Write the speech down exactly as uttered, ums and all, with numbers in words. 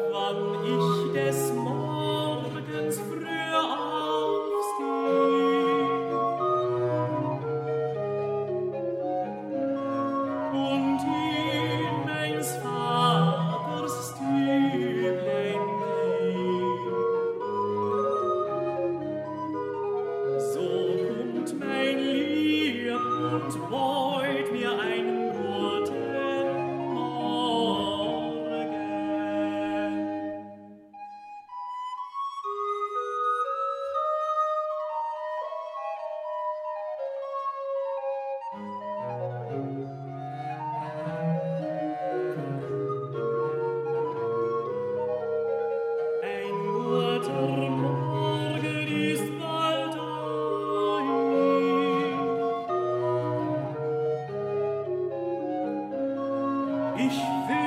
wann ich des Morgens früh aufsteh und in meines Vaters Stüblein geh. So kommt mein Lieb und beut mir einen guten Morgen. Ein guter Morgen ist bald da. Ich will